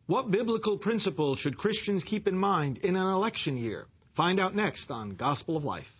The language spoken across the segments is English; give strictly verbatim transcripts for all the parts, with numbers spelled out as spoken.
What biblical principles should Christians keep in mind in an election year? Find out next on Gospel of Life.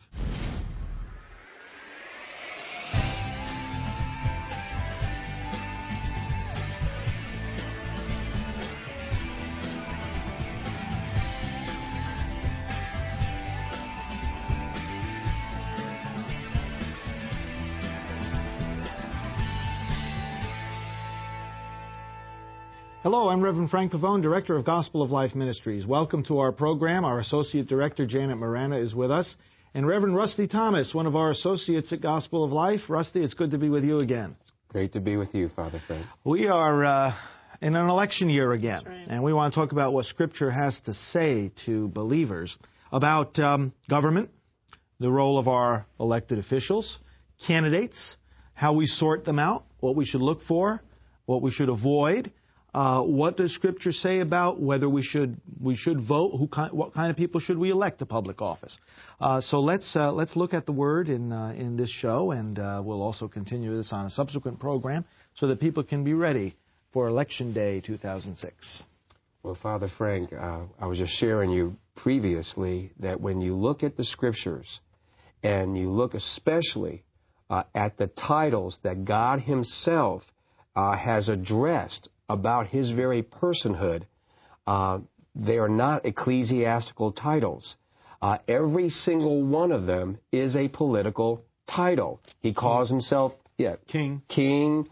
Hello, I'm Reverend Frank Pavone, Director of Gospel of Life Ministries. Welcome to our program. Our Associate Director, Janet Marana, is with us. And Reverend Rusty Thomas, one of our associates at Gospel of Life. Rusty, it's good to be with you again. It's great to be with you, Father Frank. We are uh, in an election year again, right. and we want to talk about what Scripture has to say to believers about um, government, the role of our elected officials, candidates, how we sort them out, what we should look for, what we should avoid. Uh, what does Scripture say about whether we should we should vote? Who kind, what kind of people should we elect to public office? Uh, so let's uh, let's look at the Word in uh, in this show, and uh, we'll also continue this on a subsequent program so that people can be ready for Election Day two thousand six. Well, Father Frank, uh, I was just sharing you previously that when you look at the Scriptures, and you look especially uh, at the titles that God Himself uh, has addressed about His very personhood, uh, they are not ecclesiastical titles. Uh, every single one of them is a political title. He calls Himself yeah, King, King,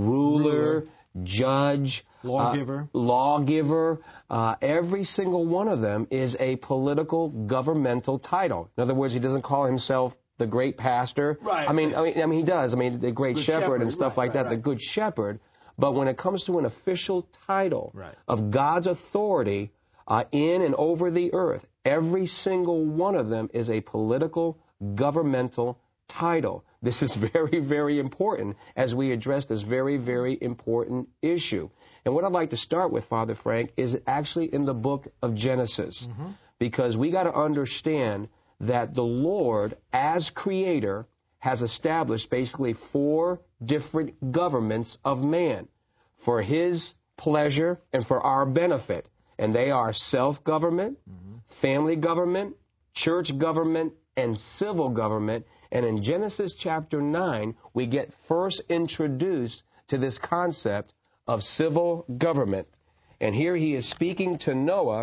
ruler, ruler. judge, Lawgiver. Uh, lawgiver. Uh, every single one of them is a political, governmental title. In other words, He doesn't call Himself the great pastor. Right. I mean, I mean, I mean, He does. I mean, the great Good shepherd, shepherd and stuff right, like right, that, right. the good shepherd. But when it comes to an official title right. of God's authority uh, in and over the earth, every single one of them is a political, governmental title. This is very, very important as we address this very, very important issue. And what I'd like to start with, Father Frank, is actually in the book of Genesis. Mm-hmm. Because we got to understand that the Lord, as creator, has established basically four different governments of man for His pleasure and for our benefit. And they are self-government, mm-hmm. family government, church government, and civil government. And in Genesis chapter nine, we get first introduced to this concept of civil government. And here He is speaking to Noah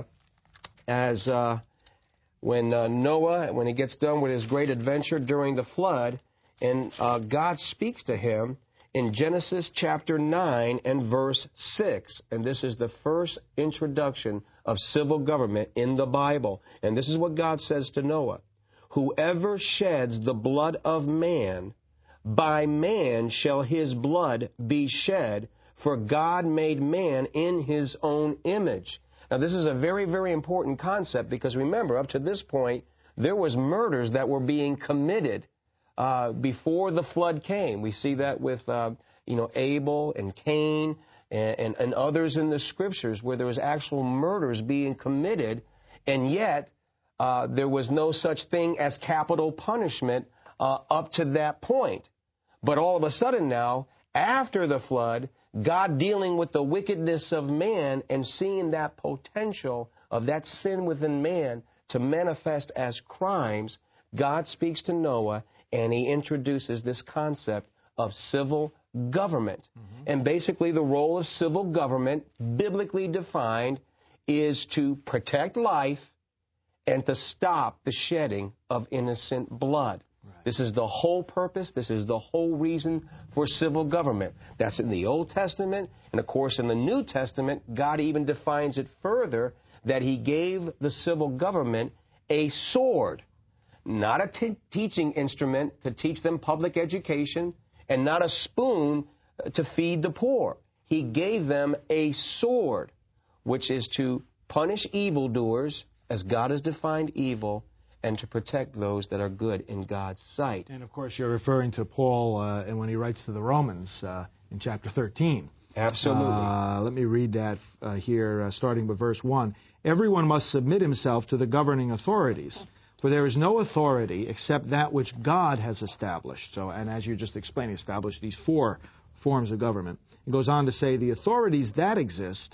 as uh, when uh, Noah, when he gets done with his great adventure during the flood, and uh, God speaks to him in Genesis chapter nine and verse six. And this is the first introduction of civil government in the Bible. And this is what God says to Noah. Whoever sheds the blood of man, by man shall his blood be shed, for God made man in His own image. Now, this is a very, very important concept because remember, up to this point, there was murders that were being committed Uh, before the flood came. We see that with, uh, you know, Abel and Cain and, and, and others in the Scriptures where there was actual murders being committed, and yet uh, there was no such thing as capital punishment uh, up to that point. But all of a sudden now, after the flood, God dealing with the wickedness of man and seeing that potential of that sin within man to manifest as crimes, God speaks to Noah, and He introduces this concept of civil government. Mm-hmm. And basically the role of civil government, biblically defined, is to protect life and to stop the shedding of innocent blood. Right. This is the whole purpose. This is the whole reason for civil government. That's in the Old Testament. And, of course, in the New Testament, God even defines it further that He gave the civil government a sword. Not a t- teaching instrument to teach them public education, and not a spoon to feed the poor. He gave them a sword, which is to punish evildoers, as God has defined evil, and to protect those that are good in God's sight. And, of course, you're referring to Paul uh, and when he writes to the Romans uh, in chapter thirteen. Absolutely. Uh, let me read that uh, here, uh, starting with verse one. Everyone must submit himself to the governing authorities. For there is no authority except that which God has established. So, and as you just explained, he established these four forms of government. It goes on to say, the authorities that exist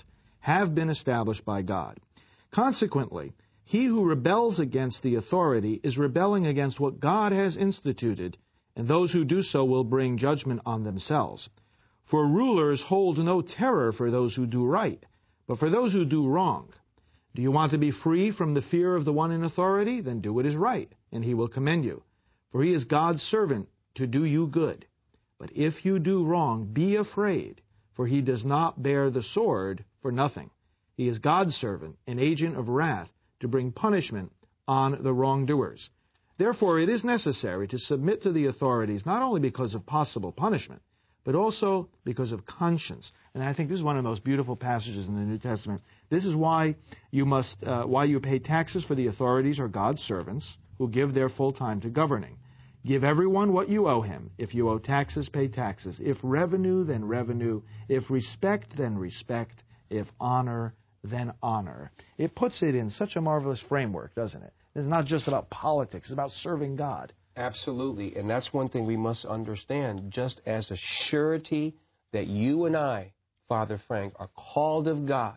have been established by God. Consequently, he who rebels against the authority is rebelling against what God has instituted, and those who do so will bring judgment on themselves. For rulers hold no terror for those who do right, but for those who do wrong. Do you want to be free from the fear of the one in authority? Then do what is right, and he will commend you. For he is God's servant to do you good. But if you do wrong, be afraid, for he does not bear the sword for nothing. He is God's servant, an agent of wrath, to bring punishment on the wrongdoers. Therefore, it is necessary to submit to the authorities, not only because of possible punishment, but also because of conscience. And I think this is one of the most beautiful passages in the New Testament. This is why you must, uh, why you pay taxes, for the authorities are God's servants who give their full time to governing. Give everyone what you owe him. If you owe taxes, pay taxes. If revenue, then revenue. If respect, then respect. If honor, then honor. It puts it in such a marvelous framework, doesn't it? It's not just about politics. It's about serving God. Absolutely. And that's one thing we must understand. Just as a surety that you and I, Father Frank, are called of God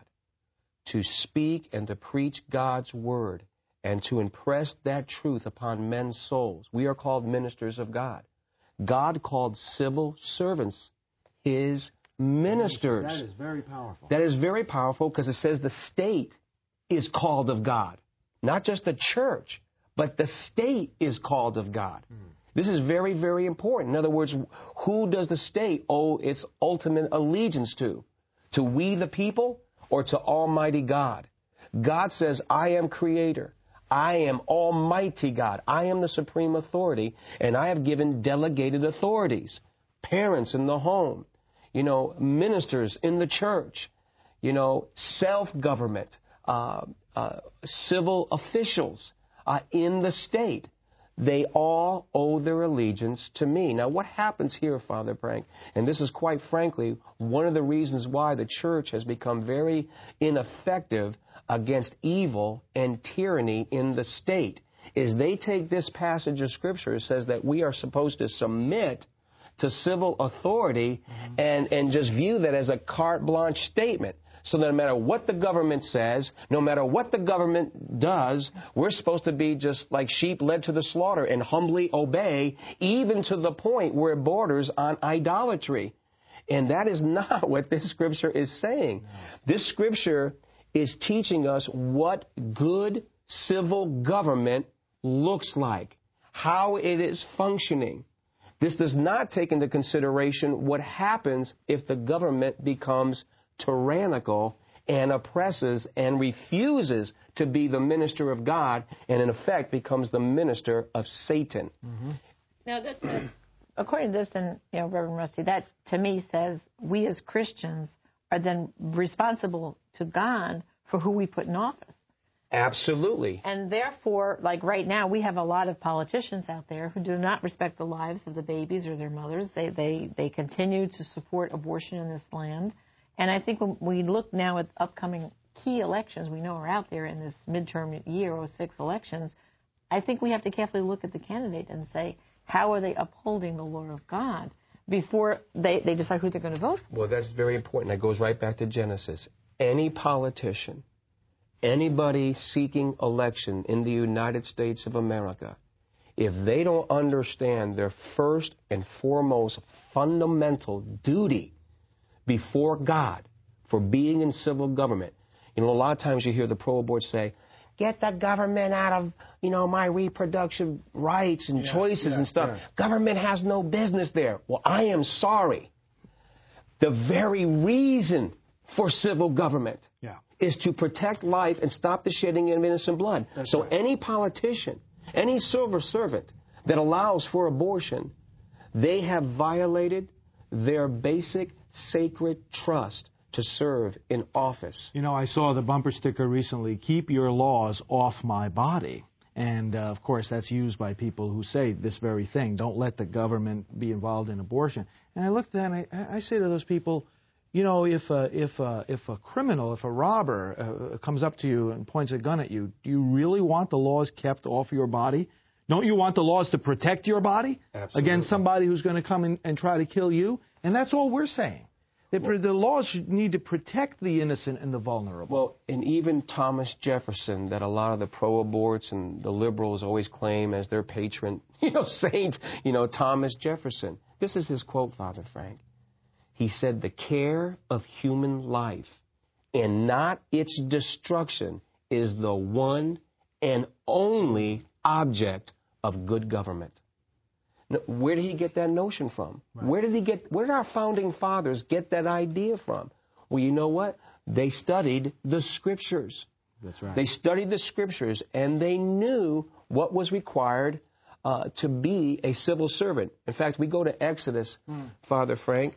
to speak and to preach God's word and to impress that truth upon men's souls. We are called ministers of God. God called civil servants his ministers. That is very powerful. That is very powerful because it says the state is called of God. Not just the church, but the state is called of God. Hmm. This is very, very important. In other words, who does the state owe its ultimate allegiance to? To we the people or to Almighty God? God says, I am creator. I am Almighty God. I am the supreme authority, and I have given delegated authorities. Parents in the home, you know, ministers in the church, you know, self-government, uh, uh, civil officials uh, in the state. They all owe their allegiance to me. Now, what happens here, Father Frank, and this is quite frankly one of the reasons why the church has become very ineffective against evil and tyranny in the state, is they take this passage of Scripture that says that we are supposed to submit to civil authority mm-hmm. and, and just view that as a carte blanche statement. So that no matter what the government says, no matter what the government does, we're supposed to be just like sheep led to the slaughter and humbly obey, even to the point where it borders on idolatry. And that is not what this Scripture is saying. No. This Scripture is teaching us what good civil government looks like, how it is functioning. This does not take into consideration what happens if the government becomes tyrannical and oppresses and refuses to be the minister of God and, in effect, becomes the minister of Satan. Mm-hmm. Now, that, that, according to this, and you know, Reverend Rusty, that to me says we as Christians are then responsible to God for who we put in office. Absolutely. And therefore, like right now, we have a lot of politicians out there who do not respect the lives of the babies or their mothers. They they they continue to support abortion in this land. And I think when we look now at upcoming key elections we know are out there in this midterm year, oh six elections, I think we have to carefully look at the candidate and say, how are they upholding the law of God before they, they decide who they're going to vote for? Well, that's very important. That goes right back to Genesis. Any politician, anybody seeking election in the United States of America, if they don't understand their first and foremost fundamental duty before God for being in civil government. You know, a lot of times you hear the pro-abort say, get the government out of, you know, my reproductive rights and yeah, choices yeah, and stuff. Yeah. Government has no business there. Well, I am sorry. The very reason for civil government yeah. is to protect life and stop the shedding of innocent blood. That's so right. Any politician, any civil servant that allows for abortion, they have violated their basic sacred trust to serve in office. You know, I saw the bumper sticker recently, keep your laws off my body. And, uh, of course, that's used by people who say this very thing, don't let the government be involved in abortion. And I looked at that and I, I say to those people, you know, if a, if a, if a criminal, if a robber uh, comes up to you and points a gun at you, do you really want the laws kept off your body? Don't you want the laws to protect your body Absolutely. Against somebody who's going to come in and try to kill you? And that's all we're saying. They, the laws need to protect the innocent and the vulnerable. Well, and even Thomas Jefferson, that a lot of the pro-aborts and the liberals always claim as their patron, you know, saint, you know, Thomas Jefferson. This is his quote, Father Frank. He said, "The care of human life and not its destruction is the one and only object of good government." Now, where did he get that notion from? Right. Where did he get? Where did our founding fathers get that idea from? Well, you know what? They studied the Scriptures. That's right. They studied the Scriptures, and they knew what was required uh, to be a civil servant. In fact, we go to Exodus, mm. Father Frank,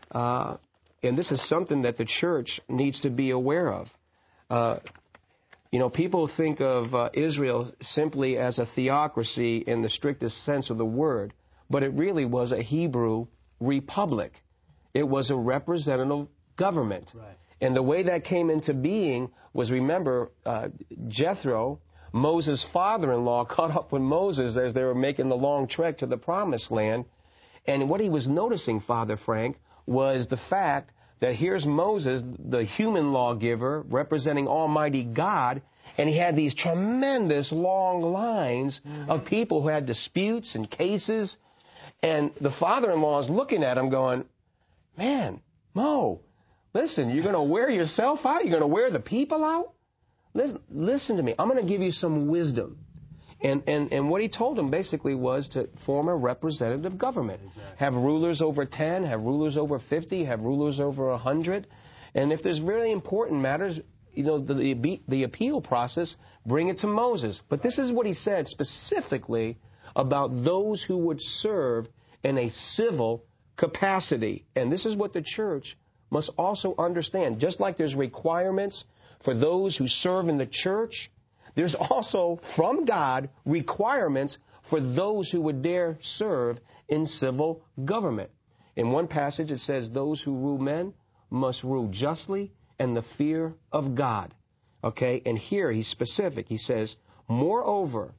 uh, and this is something that the church needs to be aware of. Uh, You know, people think of uh, Israel simply as a theocracy in the strictest sense of the word, but it really was a Hebrew republic. It was a representative government. Right. And the way that came into being was, remember, uh, Jethro, Moses' father-in-law, caught up with Moses as they were making the long trek to the promised land. And what he was noticing, Father Frank, was the fact that here's Moses, the human lawgiver, representing Almighty God, and he had these tremendous long lines mm-hmm. of people who had disputes and cases. And the father-in-law is looking at him going, "Man, Mo, listen, you're going to wear yourself out? You're going to wear the people out? Listen, listen to me. I'm going to give you some wisdom." And, and, and what he told him basically was to form a representative government. Exactly. Have rulers over ten, have rulers over fifty, have rulers over one hundred. And if there's really important matters, you know, the, the, the appeal process, bring it to Moses. But this is what he said specifically about those who would serve in a civil capacity. And this is what the church must also understand. Just like there's requirements for those who serve in the church, there's also, from God, requirements for those who would dare serve in civil government. In one passage, it says, those who rule men must rule justly and the fear of God. Okay? And here he's specific. He says, moreover,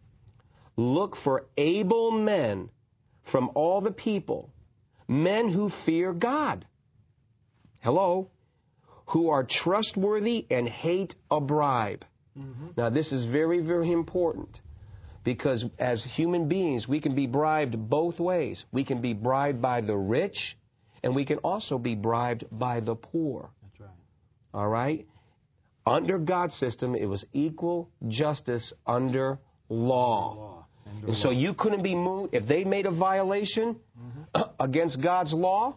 look for able men from all the people, men who fear God. Hello? Who are trustworthy and hate a bribe. Mm-hmm. Now, this is very, very important, because as human beings, we can be bribed both ways. We can be bribed by the rich, and we can also be bribed by the poor. That's right. All right? Under God's system, it was equal justice under law. Under law. Under and law. So you couldn't be moved. If they made a violation mm-hmm. against God's law,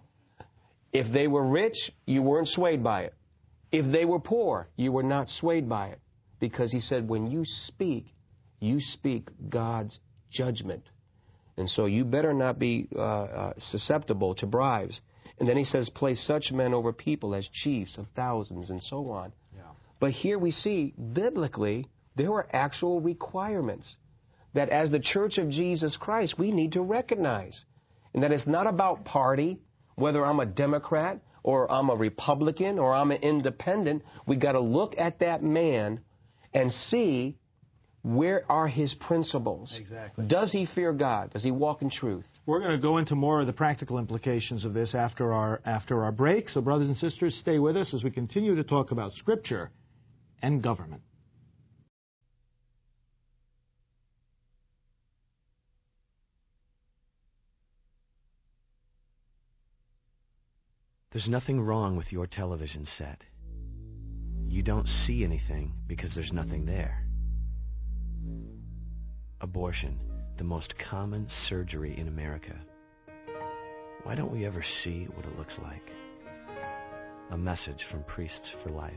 if they were rich, you weren't swayed by it. If they were poor, you were not swayed by it. Because he said, when you speak, you speak God's judgment. And so you better not be uh, uh, susceptible to bribes. And then he says, place such men over people as chiefs of thousands and so on. Yeah. But here we see, biblically, there were actual requirements that as the Church of Jesus Christ, we need to recognize. And that it's not about party, whether I'm a Democrat or I'm a Republican or I'm an independent. We got to look at that man and see, where are his principles? Exactly. Does he fear God? Does he walk in truth? We're going to go into more of the practical implications of this after our after our break. So, brothers and sisters, stay with us as we continue to talk about Scripture and government. There's nothing wrong with your television set. You don't see anything because there's nothing there. Abortion, the most common surgery in America. Why don't we ever see what it looks like? A message from Priests for Life.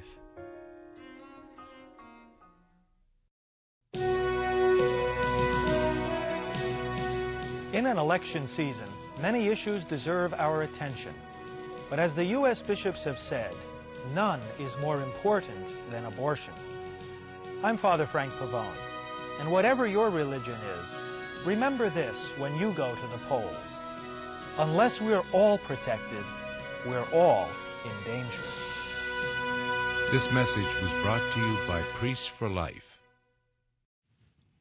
In an election season, many issues deserve our attention. But as the U S bishops have said, none is more important than abortion. I'm Father Frank Pavone, and whatever your religion is, remember this when you go to the polls. Unless we're all protected, we're all in danger. This message was brought to you by Priests for Life.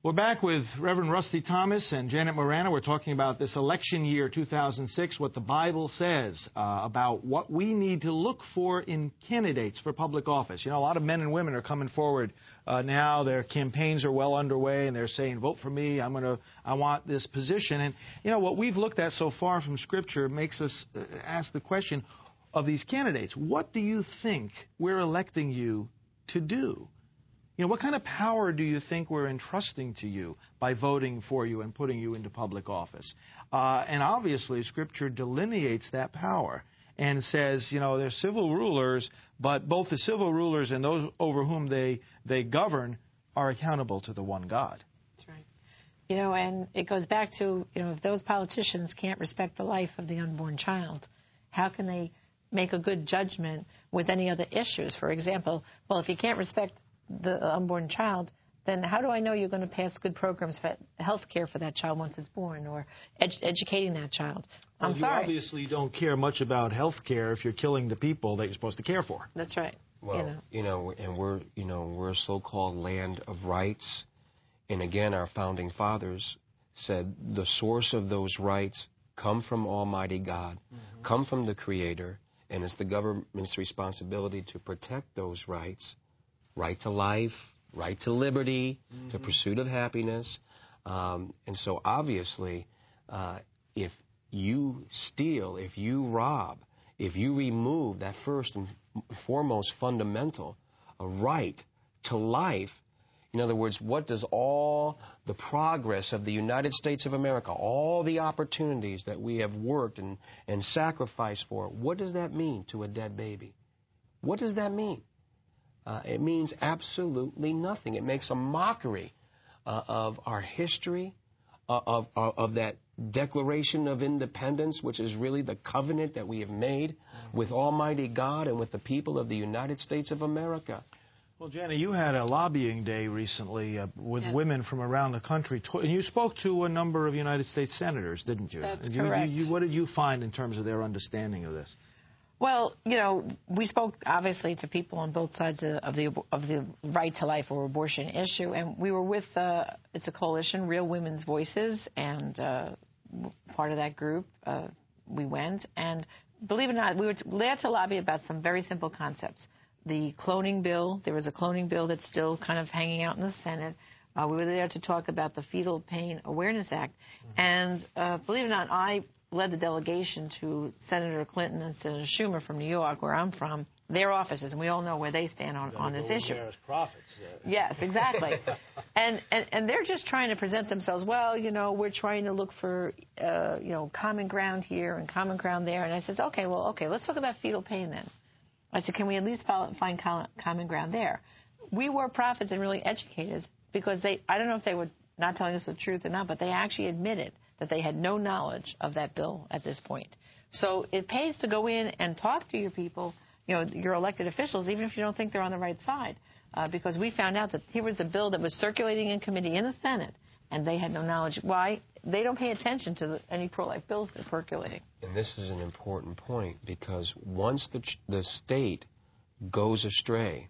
We're back with Reverend Rusty Thomas and Janet Morana. We're talking about this election year two thousand six, what the Bible says uh, about what we need to look for in candidates for public office. You know, a lot of men and women are coming forward uh, now. Their campaigns are well underway, and they're saying, vote for me. I'm going to, I want this position. And, you know, what we've looked at so far from Scripture makes us uh, ask the question of these candidates. What do you think we're electing you to do? You know, what kind of power do you think we're entrusting to you by voting for you and putting you into public office? Uh, and obviously, Scripture delineates that power and says, you know, they're civil rulers, but both the civil rulers and those over whom they, they govern are accountable to the one God. That's right. You know, and it goes back to, you know, if those politicians can't respect the life of the unborn child, how can they make a good judgment with any other issues? For example, well, if you can't respect the unborn child, then how do I know you're going to pass good programs for health care for that child once it's born, or ed- educating that child? I'm well, sorry. You obviously don't care much about health care if you're killing the people that you're supposed to care for. That's right. Well, you know, you know and we're, you know, we're a so-called land of rights. And again, our founding fathers said the source of those rights come from Almighty God, mm-hmm. come from the Creator, and it's the government's responsibility to protect those rights. Right to life, right to liberty, mm-hmm. to pursuit of happiness. Um, and so obviously, uh, if you steal, if you rob, if you remove that first and foremost fundamental, a right to life, in other words, what does all the progress of the United States of America, all the opportunities that we have worked and, and sacrificed for, what does that mean to a dead baby? What does that mean? Uh, it means absolutely nothing. It makes a mockery uh, of our history, uh, of, of, of that Declaration of Independence, which is really the covenant that we have made with Almighty God and with the people of the United States of America. Well, Jenny, you had a lobbying day recently uh, with yes. women from around the country, and you spoke to a number of United States senators, didn't you? That's you, correct. You, you, what did you find in terms of their understanding of this? Well, you know, we spoke obviously to people on both sides of the of the right to life or abortion issue, and we were with uh, it's a coalition, Real Women's Voices, and uh, part of that group uh, we went, and believe it or not, we were glad to lobby about some very simple concepts. The cloning bill, there was a cloning bill that's still kind of hanging out in the Senate. Uh, we were there to talk about the Fetal Pain Awareness Act, mm-hmm. and uh, believe it or not, I led the delegation to Senator Clinton and Senator Schumer from New York, where I'm from, their offices, and we all know where they stand on, on this issue. As prophets. Uh. Yes, exactly. and, and and they're just trying to present themselves, well, you know, we're trying to look for, uh, you know, common ground here and common ground there. And I said, okay, well, okay, let's talk about fetal pain then. I said, can we at least find common ground there? We were prophets and really educators because they, I don't know if they were not telling us the truth or not, but they actually admitted that they had no knowledge of that bill at this point. So it pays to go in and talk to your people, you know, your elected officials, even if you don't think they're on the right side, uh, because we found out that here was a bill that was circulating in committee in the Senate, and they had no knowledge. Why? They don't pay attention to the, any pro-life bills that are percolating. And this is an important point, because once the, the state goes astray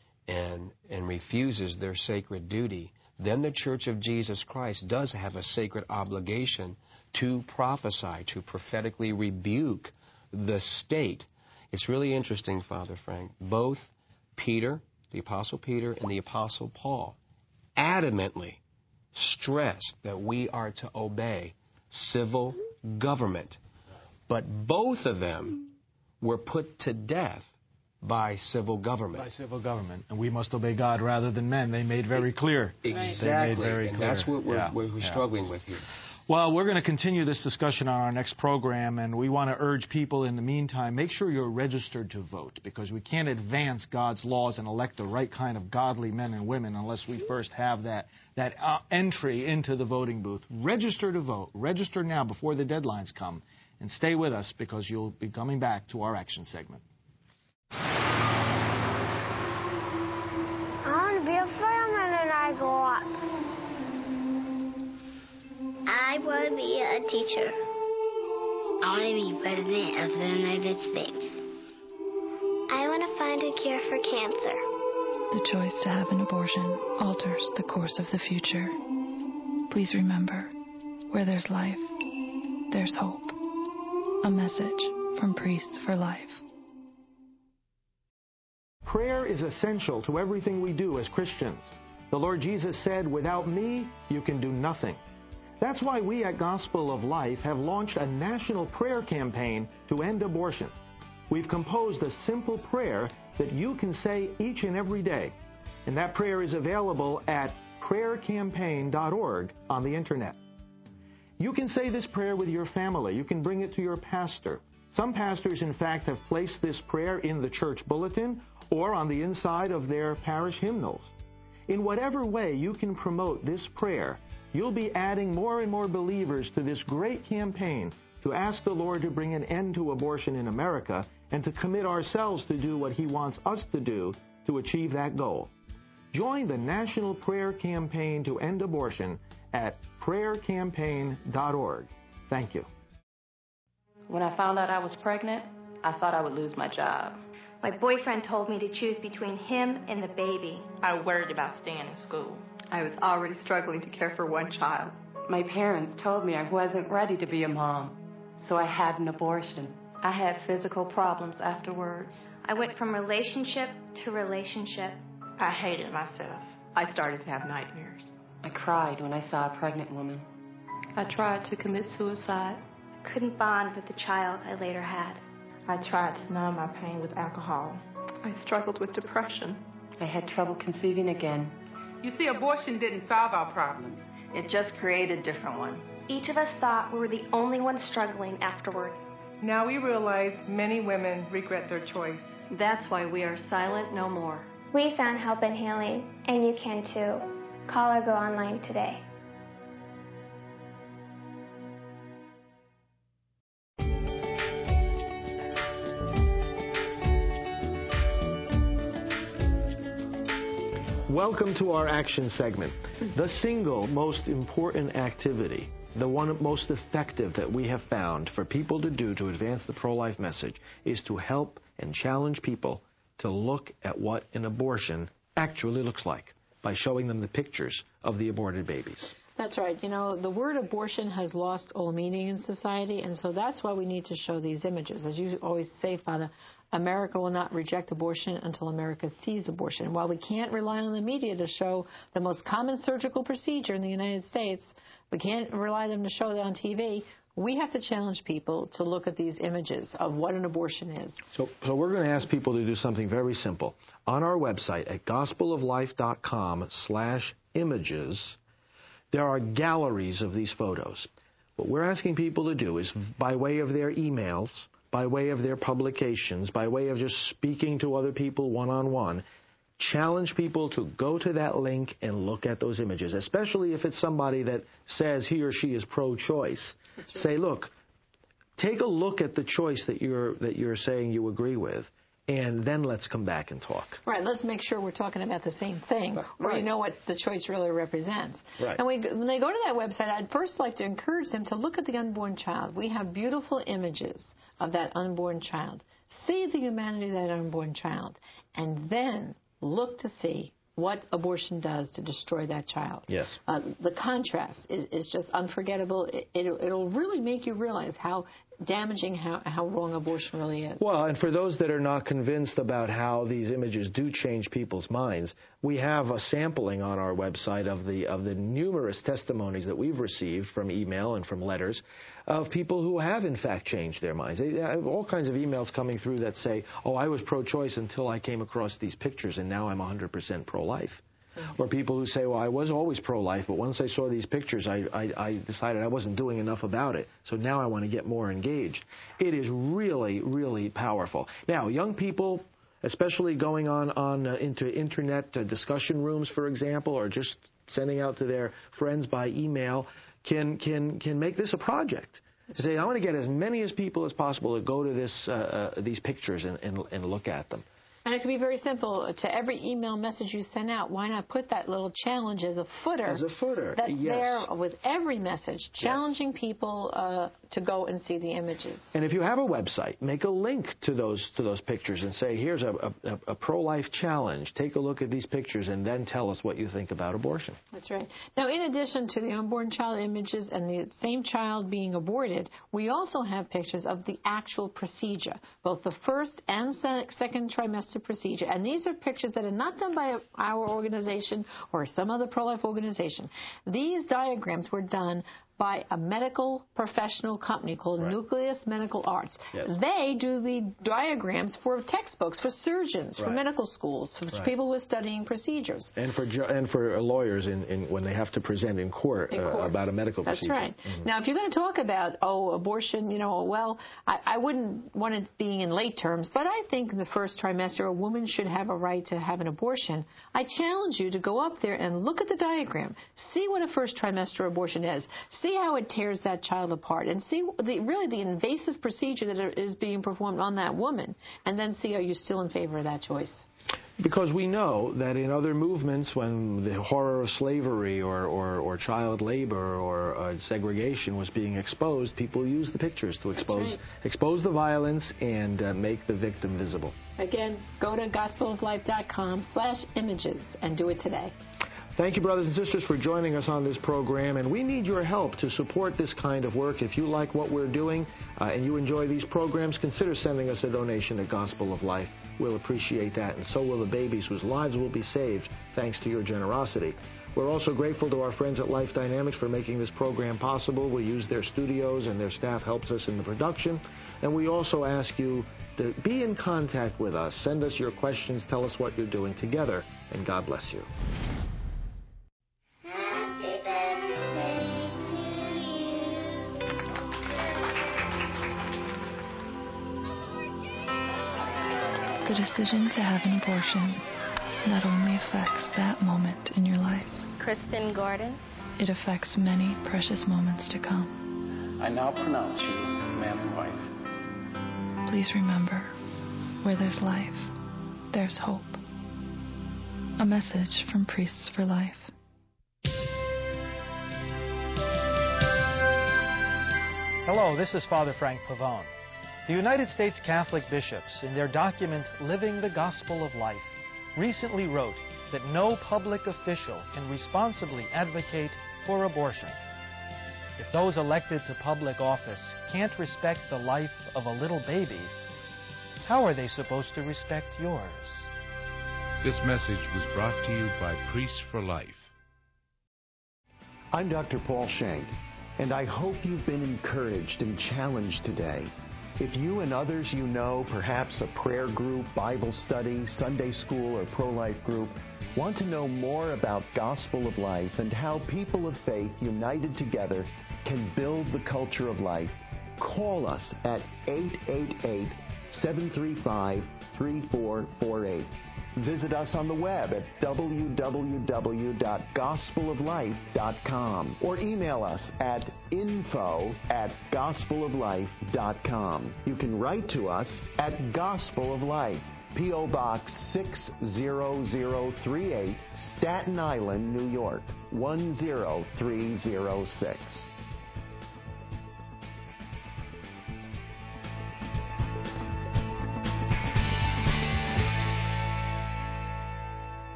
and, and refuses their sacred duty, then the Church of Jesus Christ does have a sacred obligation to prophesy, to prophetically rebuke the state. It's really interesting, Father Frank. Both Peter, the Apostle Peter, and the Apostle Paul adamantly stressed that we are to obey civil government. But both of them were put to death by civil government. By civil government. And we must obey God rather than men. They made very clear. Exactly. They made very and clear. that's what we're, yeah. we're yeah. struggling with here. Well, we're going to continue this discussion on our next program, and we want to urge people in the meantime, make sure you're registered to vote, because we can't advance God's laws and elect the right kind of godly men and women unless we first have that, that uh, entry into the voting booth. Register to vote. Register now before the deadlines come. And stay with us, because you'll be coming back to our action segment. I want to be a fireman when I grow up. I want to be a teacher. I want to be president of the United States. I want to find a cure for cancer. The choice to have an abortion alters the course of the future. Please remember, where there's life, there's hope. A message from Priests for Life. Prayer is essential to everything we do as Christians. The Lord Jesus said, "Without me, you can do nothing." That's why we at Gospel of Life have launched a national prayer campaign to end abortion. We've composed a simple prayer that you can say each and every day. And that prayer is available at prayer campaign dot org on the internet. You can say this prayer with your family. You can bring it to your pastor. Some pastors, in fact, have placed this prayer in the church bulletin or on the inside of their parish hymnals. In whatever way you can promote this prayer, you'll be adding more and more believers to this great campaign to ask the Lord to bring an end to abortion in America and to commit ourselves to do what He wants us to do to achieve that goal. Join the National Prayer Campaign to End Abortion at prayer campaign dot org. Thank you. When I found out I was pregnant, I thought I would lose my job. My boyfriend told me to choose between him and the baby. I worried about staying in school. I was already struggling to care for one child. My parents told me I wasn't ready to be a mom, so I had an abortion. I had physical problems afterwards. I went from relationship to relationship. I hated myself. I started to have nightmares. I cried when I saw a pregnant woman. I tried to commit suicide. Couldn't bond with the child I later had. I tried to numb my pain with alcohol. I struggled with depression. I had trouble conceiving again. You see, abortion didn't solve our problems. It just created different ones. Each of us thought we were the only ones struggling afterward. Now we realize many women regret their choice. That's why we are silent no more. We found help and healing, and you can too. Call or go online today. Welcome to our action segment. The single most important activity, the one most effective that we have found for people to do to advance the pro-life message is to help and challenge people to look at what an abortion actually looks like by showing them the pictures of the aborted babies. That's right. You know, the word abortion has lost all meaning in society, and so that's why we need to show these images. As you always say, Father, America will not reject abortion until America sees abortion. And while we can't rely on the media to show the most common surgical procedure in the United States, we can't rely on them to show that on T V. We have to challenge people to look at these images of what an abortion is. So, so we're going to ask people to do something very simple. On our website at gospel of life dot com slash images, there are galleries of these photos. What we're asking people to do is, by way of their emails, by way of their publications, by way of just speaking to other people one-on-one, challenge people to go to that link and look at those images, especially if it's somebody that says he or she is pro-choice. Right. Say, look, take a look at the choice that you're that you're saying you agree with, and then let's come back and talk. Right. Let's make sure we're talking about the same thing, right. Or you know what the choice really represents. Right. And we, when they go to that website, I'd first like to encourage them to look at the unborn child. We have beautiful images of that unborn child. See the humanity of that unborn child, and then look to see what abortion does to destroy that child. Yes. Uh, the contrast is, is just unforgettable. It, it'll, it'll really make you realize how damaging, how, how wrong abortion really is. Well, and for those that are not convinced about how these images do change people's minds, we have a sampling on our website of the of the numerous testimonies that we've received from email and from letters of people who have, in fact, changed their minds. They have all kinds of emails coming through that say, oh, I was pro-choice until I came across these pictures, and now I'm one hundred percent pro-life. Mm-hmm. Or people who say, well, I was always pro-life, but once I saw these pictures, I, I, I decided I wasn't doing enough about it, so now I want to get more engaged. It is really, really powerful. Now, young people, especially going on, on uh, into internet uh, discussion rooms, for example, or just sending out to their friends by email, can can can make this a project. To say, I want to get as many as people as possible to go to this uh, uh, these pictures and, and, and look at them. And it could be very simple. To every email message you send out, why not put that little challenge as a footer? As a footer, That's yes. there with every message, challenging yes. people uh, to go and see the images. And if you have a website, make a link to those to those pictures and say, here's a, a, a pro-life challenge. Take a look at these pictures and then tell us what you think about abortion. That's right. Now, in addition to the unborn child images and the same child being aborted, we also have pictures of the actual procedure, both the first and second trimester procedure. And these are pictures that are not done by our organization or some other pro-life organization. These diagrams were done by a medical professional company called right. Nucleus Medical Arts. Yes. They do the diagrams for textbooks, for surgeons, right. for medical schools, for right. people who are studying procedures. And for ju- and for lawyers in, in when they have to present in court, in court. Uh, about a medical That's procedure. That's right. Mm-hmm. Now, if you're going to talk about, oh, abortion, you know, well, I, I wouldn't want it being in late terms, but I think in the first trimester a woman should have a right to have an abortion. I challenge you to go up there and look at the diagram, see what a first trimester abortion is, see how it tears that child apart, and see the, really the invasive procedure that is being performed on that woman, and then see are you still in favor of that choice. Because we know that in other movements, when the horror of slavery or, or, or child labor or uh, segregation was being exposed, people used the pictures to expose right. expose the violence and uh, make the victim visible. Again, go to gospel of life dot com slash images and do it today. Thank you, brothers and sisters, for joining us on this program, and we need your help to support this kind of work. If you like what we're doing uh, and you enjoy these programs, consider sending us a donation at Gospel of Life. We'll appreciate that, and so will the babies whose lives will be saved thanks to your generosity. We're also grateful to our friends at Life Dynamics for making this program possible. We use their studios, and their staff helps us in the production. And we also ask you to be in contact with us. Send us your questions. Tell us what you're doing together, and God bless you. The decision to have an abortion not only affects that moment in your life, Kristen Gordon, it affects many precious moments to come. I now pronounce you man and wife. Please remember, where there's life, there's hope. A message from Priests for Life. Hello, this is Father Frank Pavone. The United States Catholic bishops, in their document Living the Gospel of Life, recently wrote that no public official can responsibly advocate for abortion. If those elected to public office can't respect the life of a little baby, how are they supposed to respect yours? This message was brought to you by Priests for Life. I'm Doctor Paul Shank, and I hope you've been encouraged and challenged today. If you and others you know, perhaps a prayer group, Bible study, Sunday school, or pro-life group, want to know more about Gospel of Life and how people of faith united together can build the culture of life, call us at eight eight eight, seven three five, three four four eight. Visit us on the web at w w w dot gospel of life dot com or email us at info at gospel of life dot com. You can write to us at Gospel of Life, P O Box six zero zero three eight, Staten Island, New York, one zero three zero six.